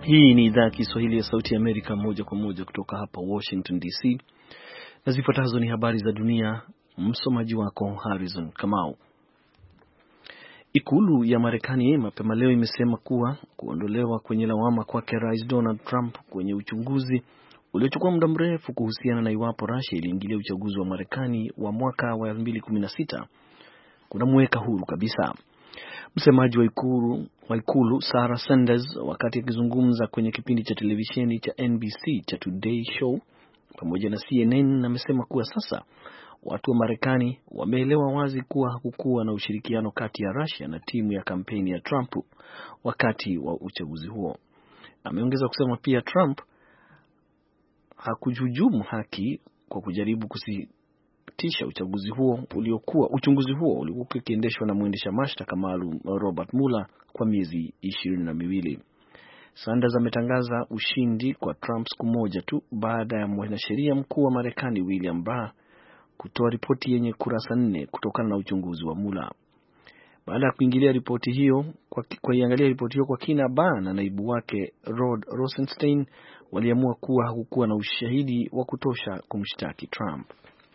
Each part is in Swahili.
Hii ni idhaa ya Kiswahili ya Sauti ya Amerika, moja kwa moja kutoka hapa Washington DC. Na zifuatazo ni habari za dunia, msomaji wako Harrison Kamau. Ikulu ya Marekani mapema leo imesema kuwa kuondolewa kwenye lawama kwake Rais Donald Trump kwenye uchunguzi uliochukua muda mrefu kuhusiana na iwapo Russia iliingilia uchaguzi wa Marekani wa mwaka wa 2016 kunamweka huru kabisa. Msemaji wa ikulu Sarah Sanders, wakati akizungumza kwenye kipindi cha televisheni cha NBC cha Today Show pamoja na CNN, amesema kuwa sasa watu wa Marekani wameelewa wazi kuwa hakukuwa na ushirikiano kati ya Russia na timu ya kampeni ya Trump wakati wa uchaguzi huo. Ameongeza kusema pia Trump hakujujumu haki kwa kujaribu kusitisha uchunguzi huo uliokuwa ukiendeshwa na mwendesha mashtaka maalum Robert Mueller kwa miezi 22. Sanders ametangaza ushindi kwa Trump siku moja tu baada ya mwanasheria mkuu wa Marekani William Barr kutoa ripoti yenye kurasa 4 kutokana na uchunguzi wa Mueller. Baada ya kuiangalia ripoti hiyo kwa kina, Barr na naibu wake Rod Rosenstein waliamua kuwa hakukuwa na ushahidi wa kutosha kumshtaki Trump.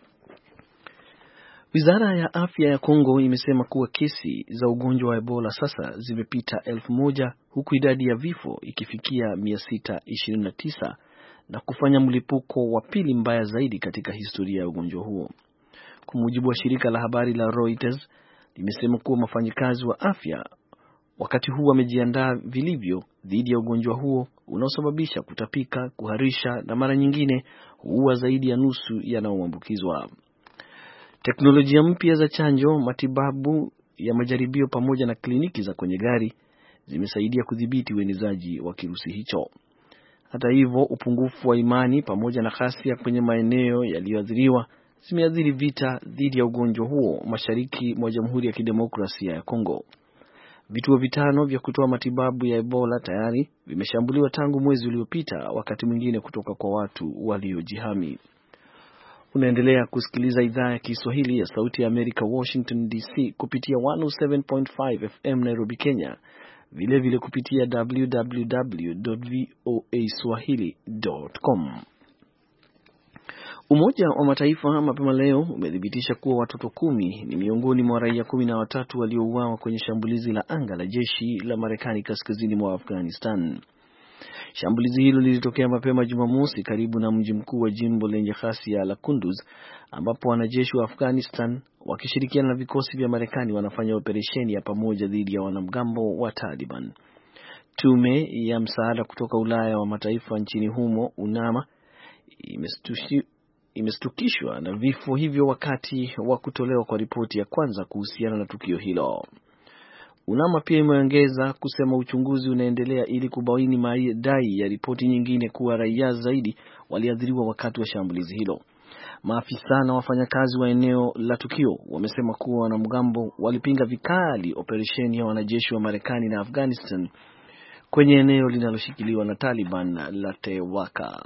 Wizara ya afya ya Kongo imesema kuwa kesi za ugonjwa wa Ebola sasa zimepita 1000 huku idadi ya vifo ikifikia 629 na kufanya mlipuko wa pili mbaya zaidi katika historia ya ugonjwa huo. Kwa mujibu wa shirika la habari la Reuters, limesema kuwa wafanyakazi wa afya wakati huu wamejiandaa vilivyo dhidi ya ugonjwa huo unaosababisha kutapika, kuharisha na mara nyingine huua zaidi ya nusu yanayoambukizwa. Teknolojia mpya za chanjo, matibabu ya majaribio pamoja na kliniki za kwenye gari zimesaidia kudhibiti uenezaji wa kirusi hicho. Hata hivyo, upungufu wa imani pamoja na ghasia kwenye maeneo yaliyoathiriwa zimeathiri vita dhidi ya ugonjwa huo mashariki mwa Jamhuri ya Kidemokrasia ya Kongo. Vituo 5 vya kutoa matibabu ya Ebola tayari vimeshambuliwa tangu mwezi uliopita, wakati mwingine kutoka kwa watu waliojihami. Unaendelea kusikiliza idhaa ya Kiswahili ya Sauti ya Amerika, Washington DC, kupitia 107.5 FM Nairobi, Kenya, vile kupitia www.voaswahili.com. Umoja wa Mataifa mapema leo umethibitisha kuwa watoto 10 ni miongoni mwa raia 13 waliouawa kwenye shambulizi la anga la jeshi la Marekani kaskazini mwa Afghanistan. Shambulizi hilo lilitokea mapema Jumamosi karibu na mji mkuu wa jimbo lenye ghasia la Kunduz, ambapo wanajeshi wa Afghanistan wakishirikiana na vikosi vya Marekani wanafanya operesheni ya pamoja dhidi ya wanamgambo wa Taliban. Tume ya msaada kutoka Ulaya wa Mataifa nchini humo, UNAMA, imestukishwa na vifo hivyo wakati wa kutolewa kwa ripoti ya kwanza kuhusiana na tukio hilo. UNAMA pia imeongeza kusema uchunguzi unaendelea ili kubaini madai ya ripoti nyingine kuwa raia zaidi waliathiriwa wakati wa shambulizi hilo. Maafisa na wafanyakazi wa eneo la tukio wamesema kuwa wanamgambo walipinga vikali operesheni ya wanajeshi wa Marekani na Afghanistan kwenye eneo linaloshikiliwa na Taliban la Tewaka.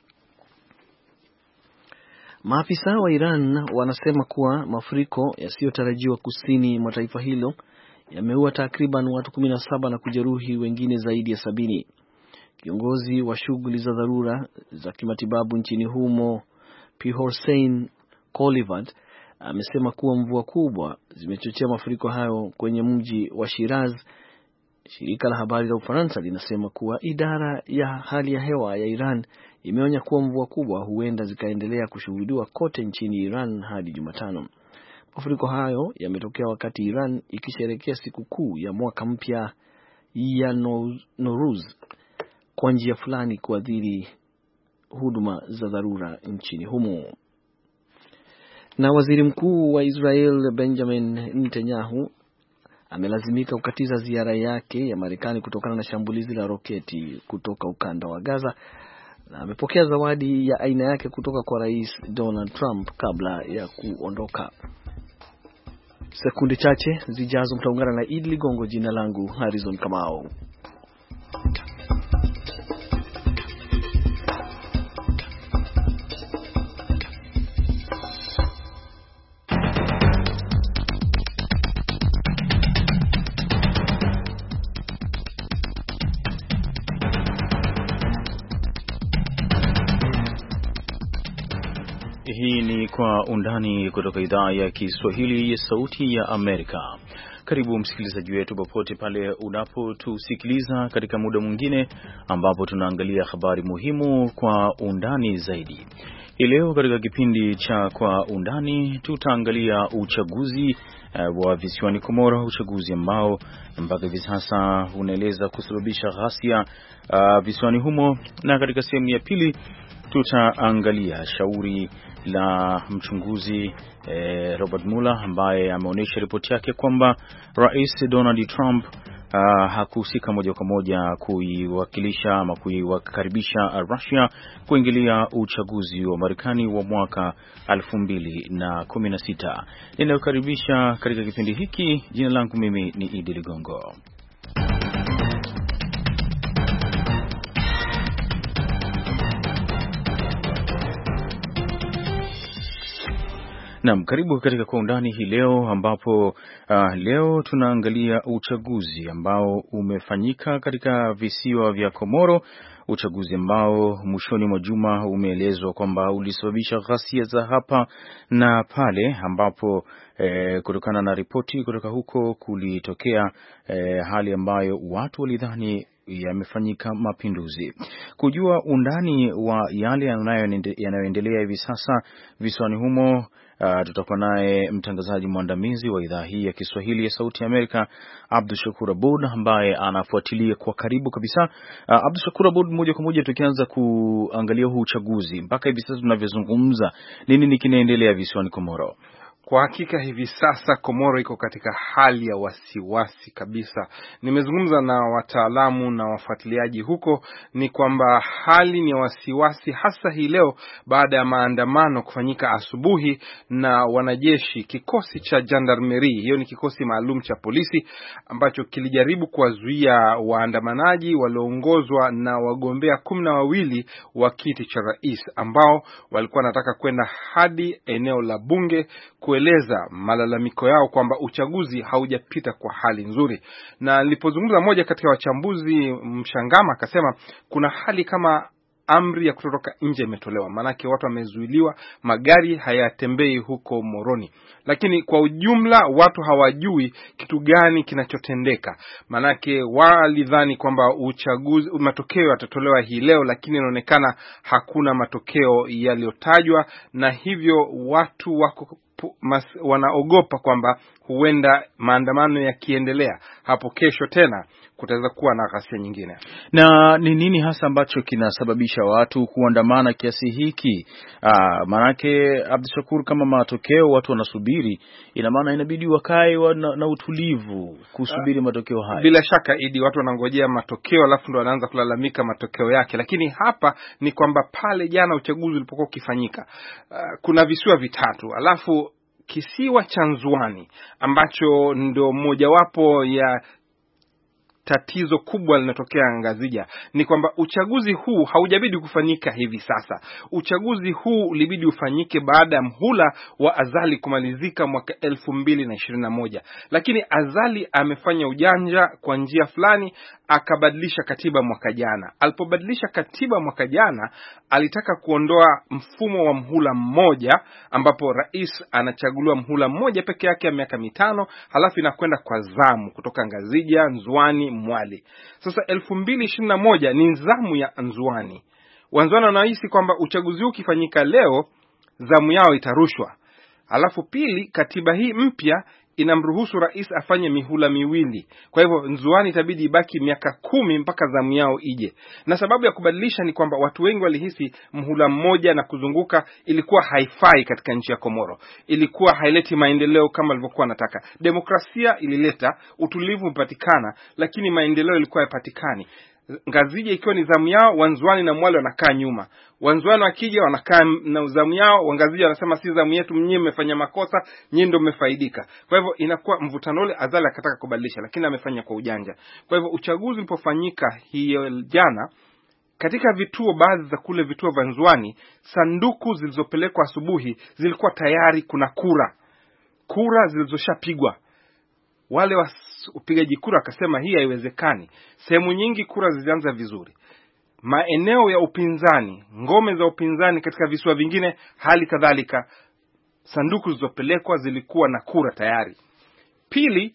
Maafisa wa Iran wanasema kuwa mafuriko yasiyotarajiwa kusini mwa taifa hilo yameua takriban watu 17 na kujeruhi wengine zaidi ya 70. Kiongozi wa shughuli za dharura za kimatibabu nchini humo, P. Hossein Kolivad, amesema kuwa mvua kubwa zimechochea mafuriko hayo kwenye mji wa Shiraz. Shirika la habari la Ufaransa linasema kuwa idara ya hali ya hewa ya Iran imeonya kuwa mvua kubwa huenda zikaendelea kushuhudiwa kote nchini Iran hadi Jumatano. Mafuriko hayo yametokea wakati Iran ikisherehekea siku kuu ya mwaka mpya ya Nowruz, kwa njia fulani kuathiri huduma za dharura nchini humo. Na waziri mkuu wa Israel Benjamin Netanyahu amelazimika kukatiza ziara yake ya Marekani kutokana na shambulizi la roketi kutoka ukanda wa Gaza, na amepokea zawadi ya aina yake kutoka kwa Rais Donald Trump kabla ya kuondoka. Sekunde chache zijazo mtaungana na Idi Ligongo. Jina langu Harrison Kamau. Kwa Undani kutoka idhaa ya Kiswahili ya Sauti ya Amerika. Karibu msikilizaji wetu popote pale unapotusikiliza katika muda mwingine ambapo tunaangalia habari muhimu kwa undani zaidi. Leo katika kipindi cha Kwa Undani tutaangalia uchaguzi wa visiwani Komoro, uchaguzi ambao mpaka hivi sasa unaeleza kusababisha ghasia visiwani humo, na katika sehemu ya pili tutaangalia shauri la mchunguzi Robert Mueller ambaye ameonyesha ripoti yake kwamba Rais Donald Trump hakuhusika moja kwa moja kuiwakilisha ama kuiwakaribisha Russia kuingilia uchaguzi wa Marekani wa mwaka 2016. Ninakukaribisha katika kipindi hiki. Jina langu mimi ni Idi Ligongo. Naam, karibu katika Kwa Undani hii leo ambapo leo tunaangalia uchaguzi ambao umefanyika katika visiwa vya Komoro, uchaguzi ambao mwishoni mwa juma umeelezwa kwamba ulisababisha ghasia za hapa na pale, ambapo kutokana na ripoti kutoka huko kulitokea hali ambayo watu walidhani yamefanyika mapinduzi. Kujua undani wa yale yanayoendelea hivi sasa visiwani humo, tutakuwa naye mtangazaji mwandamizi wa idhaa hii ya Kiswahili ya Sauti ya Amerika, Abdushakur Abud, ambaye anafuatilia kwa karibu kabisa. Abdushakur Abud, moja kwa moja tukianza kuangalia huu uchaguzi, mpaka hivi sasa tunavyozungumza, nini kinaendelea visiwani Komoro? Kwa hakika hivi sasa Komoro iko katika hali ya wasiwasi kabisa. Nimezungumza na wataalamu na wafuatiliaji huko, ni kwamba hali ni ya wasiwasi, hasa hii leo baada ya maandamano kufanyika asubuhi na wanajeshi, kikosi cha gendarmerie, hiyo ni kikosi maalum cha polisi ambacho kilijaribu kuwazuia waandamanaji walioongozwa na wagombea 12 wa kiti cha rais ambao walikuwa wanataka kwenda hadi eneo la bunge kueleza malalamiko yao kwamba uchaguzi haujapita kwa hali nzuri. Na nilipozungumza moja katika wachambuzi Mshangama akasema kuna hali kama amri ya kutotoka nje imetolewa, manake watu wamezuiliwa, magari hayatembei huko Moroni. Lakini kwa ujumla watu hawajui kitu gani kinachotendeka, manake walidhani kwamba uchaguzi matokeo yatatolewa hii leo, lakini inaonekana hakuna matokeo yaliyotajwa, na hivyo watu wako wanaogopa kwamba huenda maandamano yakiendelea hapo kesho tena kutaweza kuwa na ghasia nyingine. Na ni nini hasa ambacho kinasababisha watu kuandamana kiasi hiki? Manake Abdushakur, kama matokeo watu wanasubiri, ina maana inabidi wakae na utulivu kusubiri matokeo haya. Bila shaka Idi, watu wanangojea matokeo alafu ndo wanaanza kulalamika matokeo yake. Lakini hapa ni kwamba pale jana uchaguzi ulipokuwa ukifanyika, kuna visiwa vitatu, alafu kisiwa cha Nzwani ambacho ndo mojawapo ya tatizo kubwa linatokea Ngazija, ni kwamba uchaguzi huu haujabidi kufanyika hivi sasa. Uchaguzi huu ulibidi ufanyike baada ya mhula wa Azali kumalizika mwaka 2021. Lakini Azali amefanya ujanja kwa njia fulani, akabadilisha katiba mwaka jana. Alipobadilisha katiba mwaka jana, alitaka kuondoa mfumo wa mhula mmoja ambapo rais anachaguliwa mhula mmoja peke yake ya miaka 5, halafu inakwenda kwa zamu kutoka Ngazija, Nzwani, Mwali. Sasa 2021 ni zamu ya Nzwani. Wanzwani wanahisi kwamba uchaguzi huu ukifanyika leo zamu yao itarushwa. Alafu pili, katiba hii mpya inamruhusu rais afanye mihula miwili. Kwa hivyo Nzwani itabidi ibaki miaka 10 mpaka zamu yao ije. Na sababu ya kubadilisha ni kwamba watu wengi walihisi mhula mmoja na kuzunguka ilikuwa haifai katika nchi ya Komoro. Ilikuwa haileti maendeleo kama walivyokuwa wanataka. Demokrasia ilileta, utulivu upatikana, lakini maendeleo ilikuwa hayapatikani. Ngazija ikiwa ni zamu yao, Wanzwani na Mwale wanakaa nyuma. Wanzwani wakija wanakaa na zamu yao, Wangazija wanasema si zamu yetu, mnyinyi mmefanya makosa, nyinyi ndio mmefaidika. Kwa hivyo inakuwa mvutano ule. Azali akataka kubadilisha, lakini amefanya kwa ujanja. Kwa hivyo uchaguzi ulipofanyika hiyo jana, katika vituo baadhi za kule vituo vya Nzwani, sanduku zilizopelekwa asubuhi zilikuwa tayari kuna kura zilizoshapigwa. Wale upigaji kura akasema hii haiwezekani. Sehemu nyingi kura zilianza vizuri. Maeneo ya upinzani, ngome za upinzani katika visiwa vingine hali kadhalika sanduku zilizopelekwa zilikuwa na kura tayari. Pili,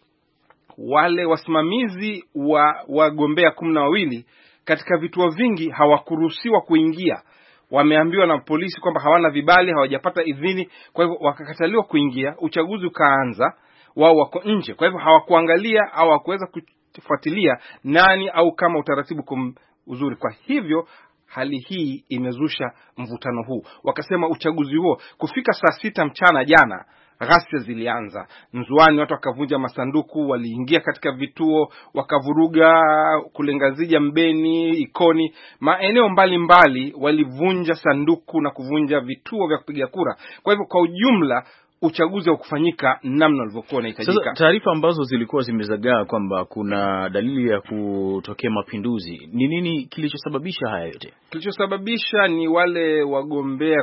wale wasimamizi wa wagombea 12 katika vituo vingi hawakuruhusiwa kuingia. Wameambiwa na polisi kwamba hawana vibali, hawajapata idhini, kwa hivyo wakakataliwa kuingia. Uchaguzi ukaanza, wao wako nje, kwa hivyo hawakuangalia au hawakuweza kufuatilia nani au kama utaratibu uzuri. Kwa hivyo hali hii imezusha mvutano huu. Wakasema uchaguzi huo kufika saa 6 mchana jana, ghasia zilianza. Nzwani watu wakavunja masanduku, waliingia katika vituo, wakavuruga Kulengazija, Mbeni, Ikoni, maeneo mbalimbali walivunja sanduku na kuvunja vituo vya kupiga kura. Kwa hivyo kwa ujumla uchaguzi wa kufanyika namna ulivyokuwa unahitajika. Sasa taarifa ambazo zilikuwa zimezagaa kwamba kuna dalili ya kutokea mapinduzi, ni nini kilichosababisha haya yote? Kilichosababisha ni wale wagombea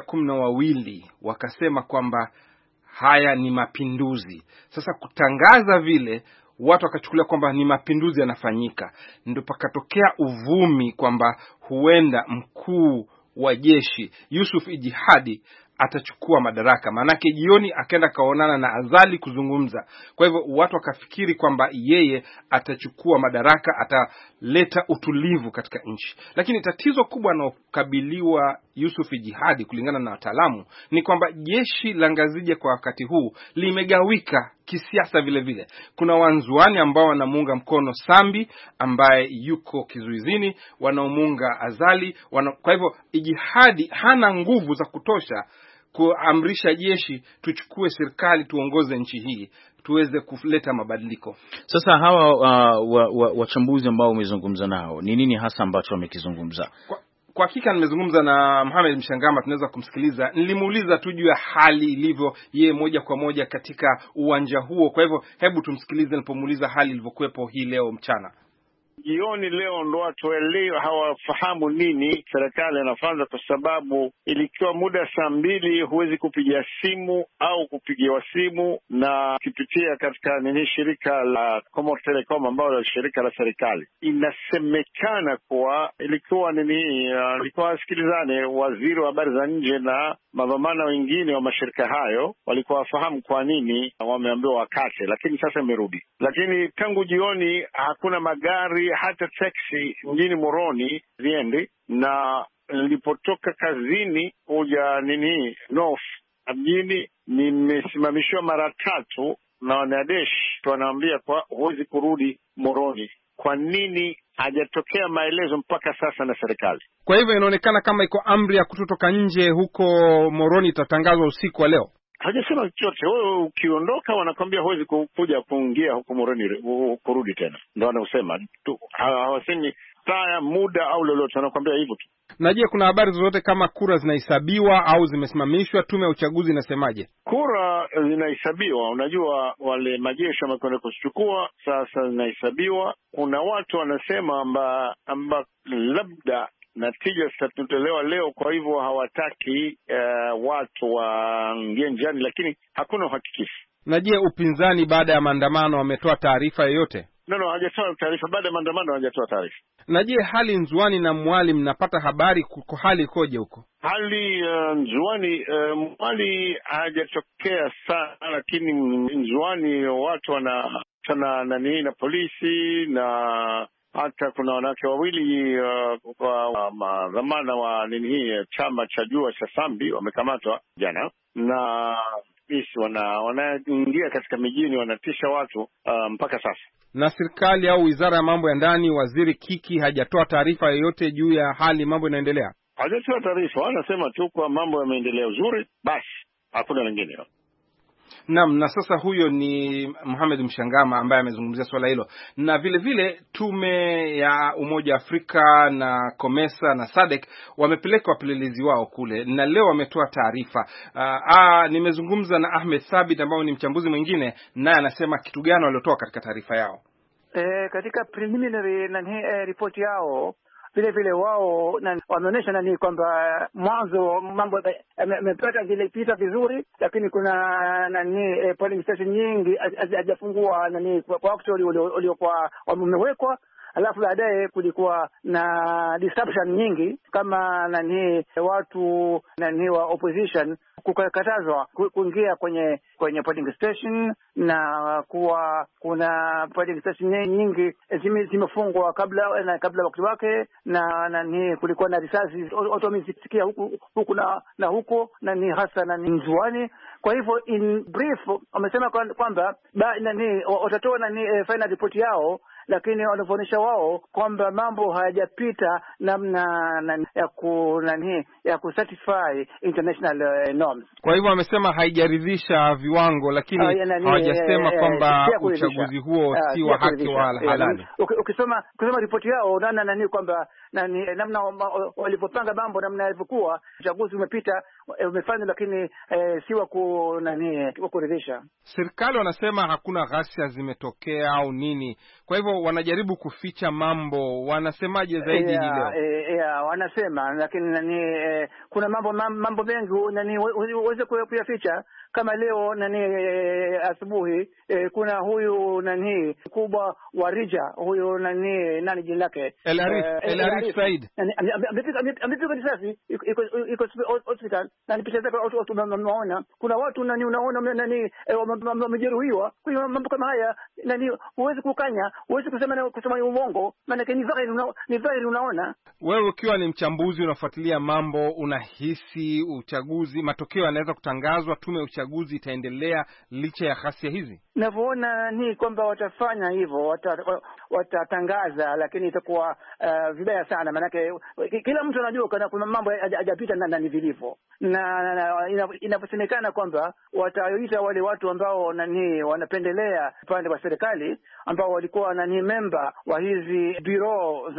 12 wakasema kwamba haya ni mapinduzi. Sasa kutangaza vile, watu wakachukulia kwamba ni mapinduzi yanafanyika. Ndio pakatokea uvumi kwamba huenda mkuu wa jeshi Yusuf Ijihadi atachukua madaraka. Maanake jioni akaenda kaonana na Azali kuzungumza. Kwa hivyo watu wakafikiri kwamba yeye atachukua madaraka, ataleta utulivu katika nchi. Lakini tatizo kubwa analokabiliwa Yusuf Jihadi kulingana na wataalamu ni kwamba jeshi la Ngazija kwa wakati huu limegawika kisiasa vile vile. Kuna Wanzwani ambao wanamuunga mkono Sambi ambaye yuko kizuizini, wanaomuunga Azali, kwa hivyo Jihadi hana nguvu za kutosha kuamrisha jeshi tuchukue serikali tuongoze nchi hii tuweze kuleta mabadiliko. Sasa hawa wachambuzi ambao umezungumza nao, ni nini hasa ambacho wamekizungumza? Kwa hakika nimezungumza na Mohamed Mshangama, tunaweza kumsikiliza. Nilimuuliza tu juu ya hali ilivyo yeye moja kwa moja katika uwanja huo. Kwa hivyo hebu tumsikilize nilipomuuliza hali ilivyokuepo hii leo mchana. Jioni leo ndo watu hawafahamu nini serikali inafanya, kwa sababu ilikiwa muda saa 2 huwezi kupigia simu au kupigiwa simu na kipitia katika shirika la Comore Telecom ambalo ni shirika la serikali. Inasemekana kuwa ilikuwa ilikuwa sikilizane waziri wa habari za nje na mavamana wengine wa mashirika hayo walikuwa wafahamu kwa nini wameambiwa wakate, lakini sasa imerudi. Lakini tangu jioni hakuna magari hata taxi mjini Moroni ziendi, na nilipotoka kazini kuja North mjini nimesimamishwa mara 3 na wanadesh, wanaambia kwa huwezi kurudi Moroni. Kwa nini? Hajatokea maelezo mpaka sasa na serikali. Kwa hivyo inaonekana kama iko amri ya kutotoka nje huko Moroni itatangazwa usiku wa leo. Hajasema chochote. Wewe ukiondoka wanakwambia huwezi kuja kuingia huko Moroni kurudi tena. Ndio wanaosema tu. Hawasemi saa, muda au lolote, wanakwambia hivyo tu. Na je, kuna habari zozote kama kura zinahesabiwa au zimesimamishwa? Tume ya uchaguzi inasemaje? Kura zinahesabiwa. Unajua wale majeshi wamekwenda kuchukua, sasa zinahesabiwa. Kuna watu wanasema amba labda natija zitatolewa leo, kwa hivyo hawataki watu waingie njiani, lakini hakuna uhakikisho. Na je, upinzani baada ya maandamano wametoa taarifa yoyote? No, hajatoa taarifa. Baada ya maandamano hajatoa taarifa. Na je, hali Nzwani na Mwali mnapata habari hali ikoje huko? Hali Nzwani, Mwali hajatokea sana, lakini Nzwani watu wanatana na polisi, na hata kuna wanawake wawili kwa madhamana wa chama cha jua cha Sambi wamekamatwa jana, na polisi wanaingia katika mijini wanatisha watu mpaka sasa. Na serikali au wizara ya mambo ya ndani, waziri Kiki hajatoa taarifa yoyote juu ya hali mambo inaendelea? Hajatoa taarifa, wanasema tu kwa mambo yameendelea uzuri, basi hakuna lingine. Naam, na sasa huyo ni Mohamed Mshangama ambaye amezungumzia swala hilo. Na vile vile tume ya Umoja wa Afrika na Komesa na SADC wamepeleka wapelelezi wao kule na leo wametoa taarifa. Nimezungumza na Ahmed Thabit ambaye ni mchambuzi mwingine, naye anasema kitu gani waliotoa katika taarifa yao. Katika preliminary report yao vile vile wao wameonyesha kwamba mwanzo mambo yamepata vilipita vizuri, lakini kuna polling station nyingi hajafungua kwa wakati uliokuwa wamewekwa, alafu baadaye kulikuwa na disruption nyingi, kama watu wa opposition kukatazwa kuingia kwenye polling station, na kuwa kuna polling station nyingi zimefungwa kabla wakati wake, na kulikuwa na risasi watu wamesikia huku na huko, na hasa na Nzuani. Kwa hivyo in brief wamesema kwamba watatoa final report yao, lakini wanavyoonyesha wao kwamba mambo hayajapita namna ya kusatisfy international norms. Kwa hivyo wamesema haijaridhisha viwango, lakini hawajasema kwamba uchaguzi huo si wa haki wala halali. Ukisoma ripoti yao unaona kwamba namna walipopanga mambo, namna yalivyokuwa uchaguzi umefanywa, lakini si wa kuridhisha. Serikali wanasema hakuna ghasia zimetokea au nini, kwa hivyo wanajaribu kuficha mambo. Wanasemaje zaidi leo? Wanasema, lakini kuna mambo mengi uweze kuyaficha. Kama leo asubuhi kuna huyu kubwa wa Rija, huyu nani jina lake, El Arif Said, amepigwa risasi, iko hospital, na picha zake watu wanaona. Kuna watu unaona wamejeruhiwa. Kwa hiyo mambo kama haya huwezi kukanya, huwezi kusema uongo, maana ni dhahiri unaona. Wewe ukiwa ni mchambuzi unafuatilia mambo, unahisi uchaguzi, matokeo yanaweza kutangazwa, tume ya uchaguzi itaendelea licha ya ghasia hizi? Ninavyoona ni kwamba watafanya hivyo, watatangaza, lakini itakuwa vibaya sana, maanake kila mtu anajua kuna mambo hajapita ndani vilivyo, na inaposemekana kwamba wataita wale watu ambao wanapendelea upande wa serikali, ambao walikuwa member wa hizi bureau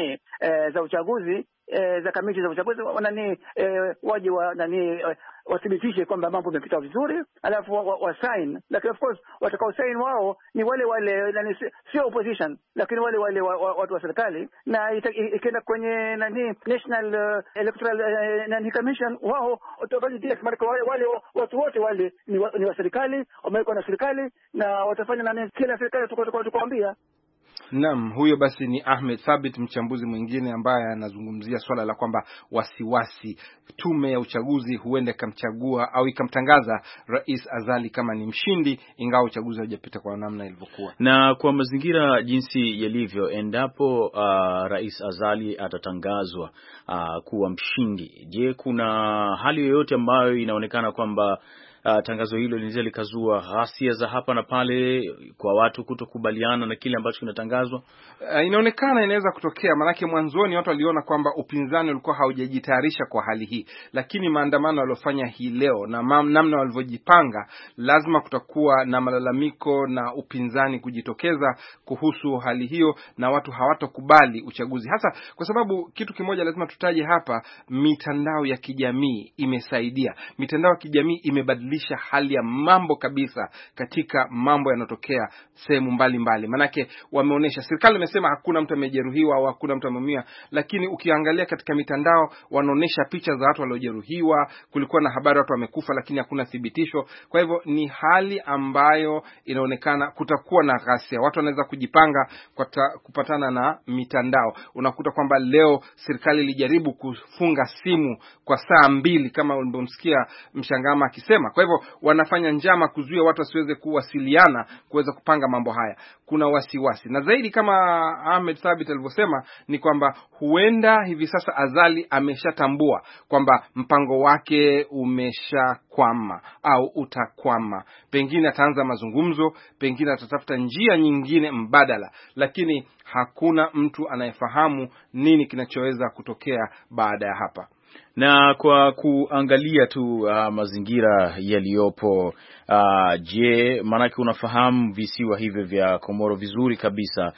za uchaguzi, za kamiti za uchaguzi, waje wathibitishe kwamba mambo yamepita vizuri, alafu wa sign. Lakini of course watakao sign wao ni wale sio opposition, lakini wale watu wa serikali, na ikienda kwenye National Electoral Commission, wao watavalidate, wale watu wote wale ni wa serikali, wamewekwa na serikali, na watafanya kila serikali tukwambia. Naam, huyo basi ni Ahmed Thabit, mchambuzi mwingine ambaye anazungumzia swala la kwamba wasiwasi tume ya uchaguzi huenda ikamchagua au ikamtangaza Rais Azali kama ni mshindi, ingawa uchaguzi haujapita kwa namna ilivyokuwa. Na kwa mazingira jinsi yalivyo, endapo Rais Azali atatangazwa kuwa mshindi, je, kuna hali yoyote ambayo inaonekana kwamba tangazo hilo linaweza likazua ghasia za hapa na pale kwa watu kutokubaliana na kile ambacho kinatangazwa? Inaonekana inaweza kutokea, manake mwanzoni watu waliona kwamba upinzani ulikuwa haujajitayarisha kwa hali hii, lakini maandamano waliofanya hii leo na namna walivyojipanga, lazima kutakuwa na malalamiko na upinzani kujitokeza kuhusu hali hiyo, na watu hawatokubali uchaguzi, hasa kwa sababu kitu kimoja lazima tutaje hapa, mitandao ya kijamii imesaidia. Mitandao ya kijamii imebadilisha hali ya mambo kabisa katika mambo yanotokea sehemu mbalimbali. Manake wameonesha, serikali imesema hakuna mtu amejeruhiwa au hakuna mtu ameumia, lakini ukiangalia katika mitandao wanaonesha picha za watu waliojeruhiwa, kulikuwa na habari watu wamekufa, lakini hakuna thibitisho. Kwa hivyo ni hali ambayo inaonekana kutakuwa na ghasia. Watu wanaweza kujipanga kupatana na mitandao. Unakuta kwamba leo serikali ilijaribu kufunga simu kwa saa 2 kama ulivyomsikia Mshangama akisema. Kwa hivyo wanafanya njama kuzuia watu wasiweze kuwasiliana, kuweza kupanga mambo haya. Kuna wasiwasi. Na zaidi kama Ahmed Thabit alivyosema ni kwamba huenda hivi sasa Azali ameshatambua kwamba mpango wake umeshakwama au utakwama. Pengine ataanza mazungumzo, pengine atatafuta njia nyingine mbadala, lakini hakuna mtu anayefahamu nini kinachoweza kutokea baada ya hapa. Na kwa kuangalia tu mazingira yaliyopo, je, maanake unafahamu visiwa hivyo vya Komoro vizuri kabisa,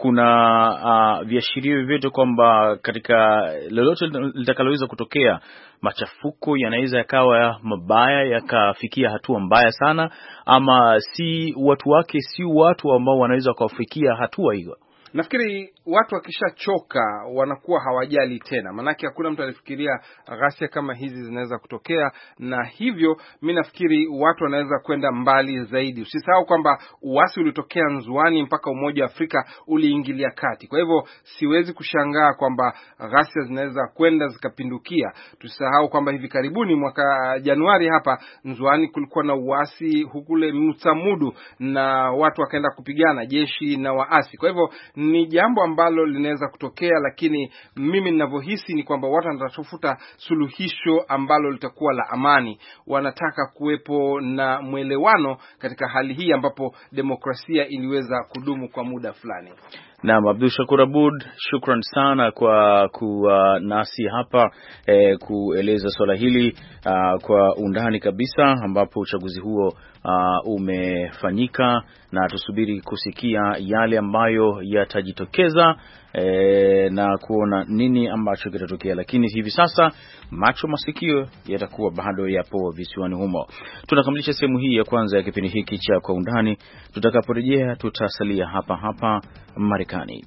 kuna viashirio vyovyote kwamba katika lolote litakaloweza kutokea machafuko yanaweza yakawa mabaya yakafikia hatua mbaya sana, ama si watu wake si watu ambao wanaweza kufikia hatua hiyo? Nafikiri watu wakishachoka wanakuwa hawajali tena, manake hakuna mtu alifikiria ghasia kama hizi zinaweza kutokea, na hivyo mimi nafikiri watu wanaweza kwenda mbali zaidi. Usisahau kwamba uasi ulitokea Nzwani mpaka Umoja wa Afrika uliingilia kati. Kwa hivyo siwezi kushangaa kwamba ghasia zinaweza kwenda zikapindukia. Tusisahau kwamba hivi karibuni mwaka Januari hapa Nzwani kulikuwa na uasi hukule Mutsamudu na watu wakaenda kupigana jeshi na waasi. Kwa hivyo ni jambo ambalo linaweza kutokea, lakini mimi ninavyohisi ni kwamba watu wanatafuta suluhisho ambalo litakuwa la amani. Wanataka kuwepo na mwelewano katika hali hii ambapo demokrasia iliweza kudumu kwa muda fulani. Naam, Abdul Shakur Abud, shukran sana kwa kuwa nasi hapa kueleza swala hili kwa undani kabisa, ambapo uchaguzi huo umefanyika na tusubiri kusikia yale ambayo yatajitokeza na kuona nini ambacho kitatokea, lakini hivi sasa macho masikio yatakuwa bado yapo visiwani humo. Tunakamilisha sehemu hii ya kwanza ya kipindi hiki cha Kwa Undani. Tutakaporejea tutasalia hapa hapa Marekani.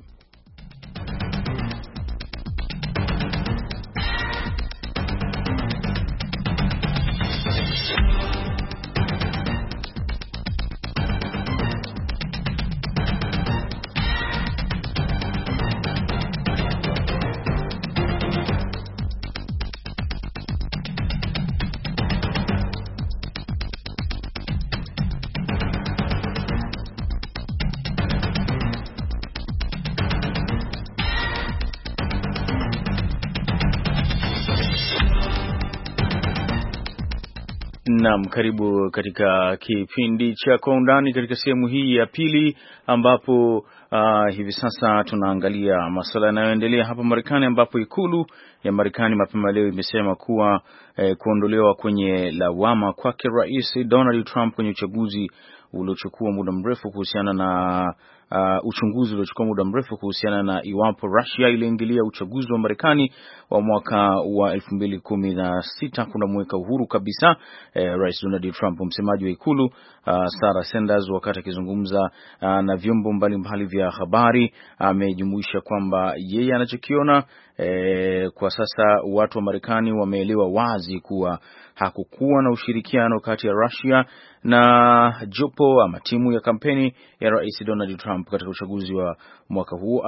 Naam, karibu katika kipindi cha Kwa Undani katika sehemu hii ya pili, ambapo hivi sasa tunaangalia masuala yanayoendelea hapa Marekani, ambapo ikulu ya Marekani mapema leo imesema kuwa kuondolewa kwenye lawama kwake Rais Donald Trump kwenye uchaguzi uliochukua muda mrefu kuhusiana na uchunguzi uliochukua muda mrefu kuhusiana na iwapo Russia iliingilia uchaguzi wa Marekani wa mwaka wa 2016 kuna mweka uhuru kabisa. Rais Donald Trump, msemaji wa ikulu Sarah Sanders, wakati akizungumza na vyombo mbalimbali vya habari, amejumuisha kwamba yeye anachokiona kwa sasa watu wa Marekani wameelewa wazi kuwa hakukuwa na ushirikiano kati ya Russia na jopo ama timu ya kampeni ya Rais Donald Trump katika uchaguzi wa mwaka huu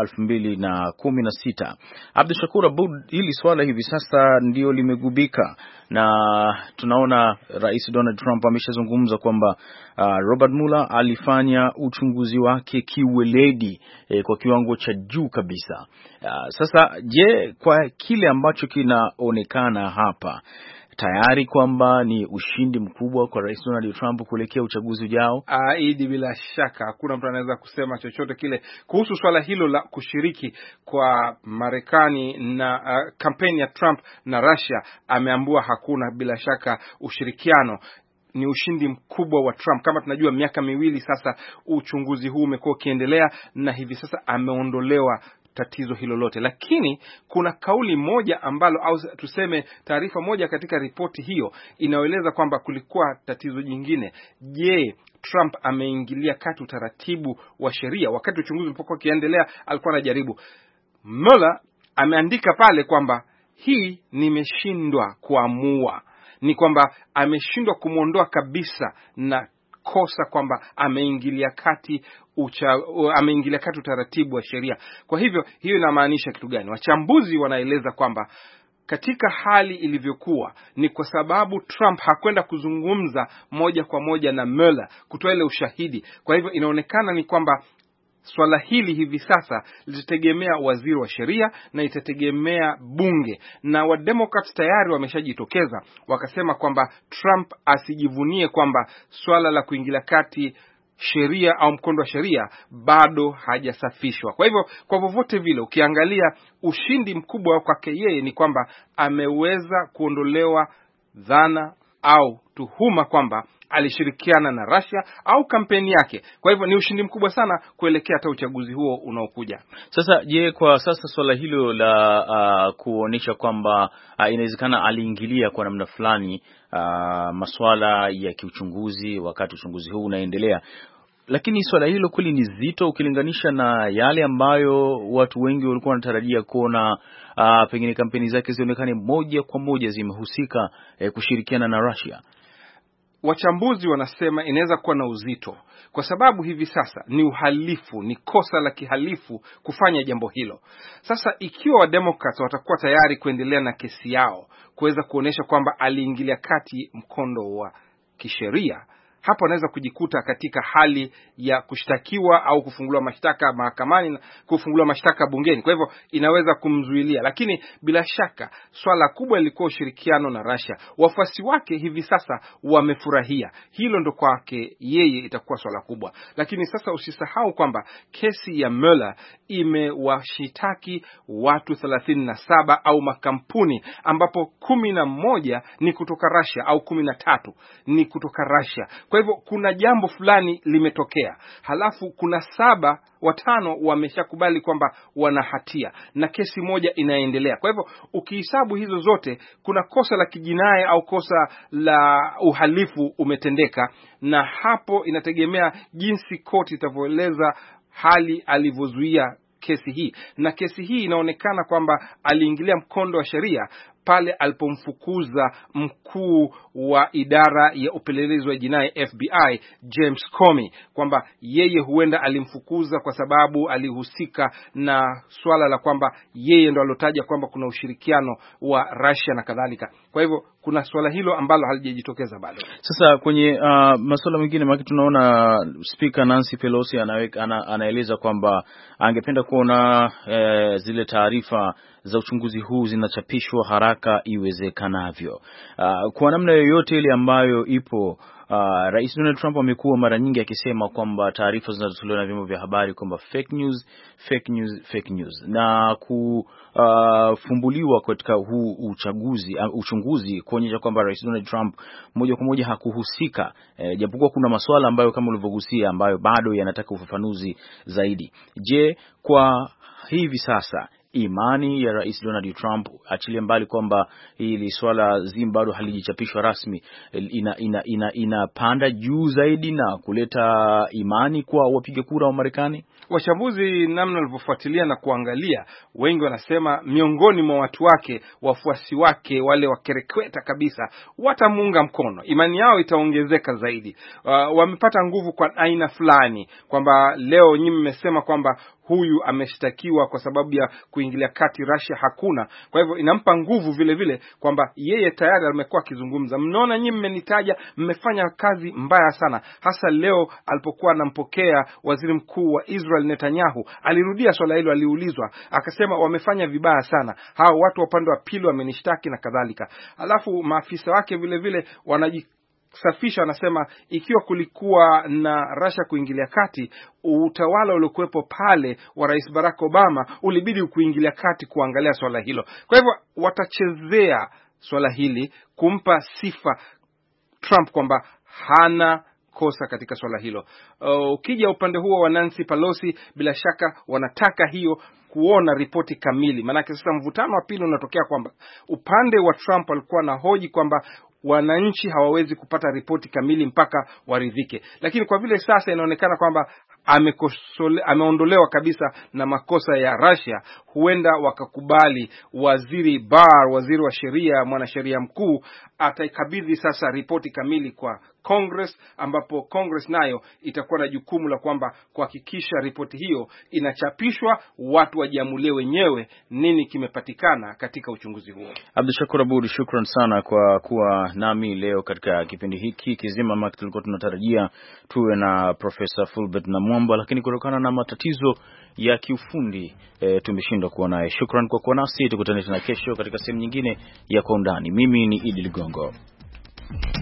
2016. Abdul Shakur Abud, hili swala hivi sasa ndio limegubika, na tunaona Rais Donald Trump ameshazungumza kwamba Robert Mueller alifanya uchunguzi wake kiweledi kwa kiwango cha juu kabisa. Sasa je, kwa kile ambacho kinaonekana hapa tayari kwamba ni ushindi mkubwa kwa Rais Donald Trump kuelekea uchaguzi ujao? Idi, bila shaka hakuna mtu anaweza kusema chochote kile kuhusu swala hilo la kushiriki kwa Marekani na kampeni ya Trump na Russia. Ameambua hakuna, bila shaka ushirikiano ni ushindi mkubwa wa Trump. Kama tunajua miaka miwili sasa uchunguzi huu umekuwa ukiendelea, na hivi sasa ameondolewa tatizo hilo lote. Lakini kuna kauli moja ambalo, au tuseme taarifa moja katika ripoti hiyo inaeleza kwamba kulikuwa tatizo jingine. Je, Trump ameingilia kati utaratibu wa sheria? Wakati uchunguzi ulipokuwa ukiendelea alikuwa anajaribu. Mueller ameandika pale kwamba hii nimeshindwa kuamua, ni kwamba ameshindwa kumuondoa kabisa na kosa kwamba ameingilia kati utaratibu wa sheria. Kwa hivyo hiyo inamaanisha kitu gani? Wachambuzi wanaeleza kwamba katika hali ilivyokuwa ni kwa sababu Trump hakwenda kuzungumza moja kwa moja na Mueller kutoa ile ushahidi. Kwa hivyo inaonekana ni kwamba swala hili hivi sasa litategemea waziri wa sheria na itategemea bunge, na Wademokrats tayari wameshajitokeza wakasema kwamba Trump asijivunie kwamba swala la kuingilia kati sheria au mkondo wa sheria bado hajasafishwa. Kwa hivyo kwa vyovyote vile ukiangalia ushindi mkubwa kwake yeye ni kwamba ameweza kuondolewa dhana au tuhuma kwamba alishirikiana na Russia au kampeni yake. Kwa hivyo ni ushindi mkubwa sana kuelekea hata uchaguzi huo unaokuja. Sasa je, kwa sasa swala hilo la kuonesha kwamba inawezekana aliingilia kwa namna fulani masuala ya kiuchunguzi wakati uchunguzi huu unaendelea, Lakini swala hilo kweli ni zito ukilinganisha na yale ambayo watu wengi walikuwa wanatarajia kuona, pengine kampeni zake zionekane moja kwa moja zimehusika kushirikiana na Russia. Wachambuzi wanasema inaweza kuwa na uzito kwa sababu hivi sasa ni uhalifu, ni kosa la kihalifu kufanya jambo hilo. Sasa ikiwa Wademokrats watakuwa tayari kuendelea na kesi yao, kuweza kuonesha kwamba aliingilia kati mkondo wa kisheria, hapo anaweza kujikuta katika hali ya kushtakiwa au kufunguliwa mashtaka mahakamani na kufunguliwa mashtaka bungeni. Kwa hivyo inaweza kumzuilia, lakini bila shaka swala kubwa lilikuwa ushirikiano na Russia. Wafuasi wake hivi sasa wamefurahia hilo, ndo kwake yeye itakuwa swala kubwa. Lakini sasa usisahau kwamba kesi ya Mueller imewashitaki watu 37 au makampuni, ambapo 11 ni kutoka Russia au 13 ni kutoka Russia. Kwa hivyo kuna jambo fulani limetokea. Halafu kuna 5 wameshakubali kwamba wana hatia na kesi moja inaendelea. Kwa hivyo ukihesabu hizo zote, kuna kosa la kijinai au kosa la uhalifu umetendeka, na hapo inategemea jinsi koti itavyoeleza hali alivyozuia kesi hii. Na kesi hii inaonekana kwamba aliingilia mkondo wa sheria pale alipomfukuza mkuu wa idara ya upelelezi wa jinai FBI James Comey, kwamba yeye huenda alimfukuza kwa sababu alihusika na swala la kwamba yeye ndo alotaja kwamba kuna ushirikiano wa Russia na kadhalika. Kwa hivyo kuna swala hilo ambalo halijajitokeza bado. Sasa kwenye masuala mengine, maana tunaona Speaker Nancy Pelosi anaeleza kwamba angependa kuona zile taarifa za uchunguzi huu zinachapishwa haraka iwezekanavyo. Kwa namna yoyote ile ambayo ipo, Rais Donald Trump amekuwa mara nyingi akisema kwamba taarifa zinazotolewa na vyombo vya habari kwamba fake news, na kufumbuliwa katika huu uchunguzi kuonyesha kwamba Rais Donald Trump moja kwa moja hakuhusika, japokuwa kuna masuala ambayo kama ulivyogusia ambayo bado yanataka ufafanuzi zaidi. Je, kwa hivi sasa imani ya Rais Donald Trump, achilia mbali kwamba hili swala zima bado halijichapishwa rasmi, inapanda juu zaidi na kuleta imani kwa wapiga kura wa Marekani? Wachambuzi namna walivyofuatilia na kuangalia, wengi wanasema miongoni mwa watu wake, wafuasi wake wale wakerekweta kabisa, watamuunga mkono, imani yao itaongezeka zaidi. Wamepata nguvu kwa aina fulani, kwamba leo nyinyi mmesema kwamba huyu ameshtakiwa kwa sababu ya kuingilia kati Russia, hakuna. Kwa hivyo inampa nguvu vile vile kwamba yeye tayari amekuwa akizungumza, mnaona nyinyi mmenitaja, mmefanya kazi mbaya sana. Hasa leo alipokuwa anampokea waziri mkuu wa Israel Netanyahu, alirudia swala hilo, aliulizwa akasema wamefanya vibaya sana, hao watu wa upande wa pili wamenishtaki na kadhalika. Alafu maafisa wake vile vile wanajisafisha, wanasema ikiwa kulikuwa na Russia kuingilia kati, utawala uliokuwepo pale wa Rais Barack Obama ulibidi kuingilia kati kuangalia swala hilo. Kwa hivyo watachezea swala hili kumpa sifa Trump kwamba hana kosa katika swala hilo. Ukija upande huo wa Nancy Pelosi, bila shaka wanataka hiyo kuona ripoti kamili. Maanake sasa mvutano wa pili unatokea kwamba upande wa Trump alikuwa na hoji kwamba wananchi hawawezi kupata ripoti kamili mpaka waridhike, lakini kwa vile sasa inaonekana kwamba ameondolewa kabisa na makosa ya Russia, huenda wakakubali waziri Barr, waziri wa sheria, mwanasheria mkuu, ataikabidhi sasa ripoti kamili kwa Congress, ambapo Congress nayo itakuwa na jukumu la kwamba kuhakikisha ripoti hiyo inachapishwa, watu wajiamulie wenyewe nini kimepatikana katika uchunguzi huo. Abdushakur Abud, shukran sana kwa kuwa nami leo katika kipindi hiki kizima, ambapo tulikuwa tunatarajia tuwe na Professor Fulbert Namwamba, lakini kutokana na matatizo ya kiufundi tumeshindwa kuwa naye. Shukran kwa kuwa nasi, tukutane tena kesho katika sehemu nyingine ya Kwa Undani. Mimi ni Idi Ligongo.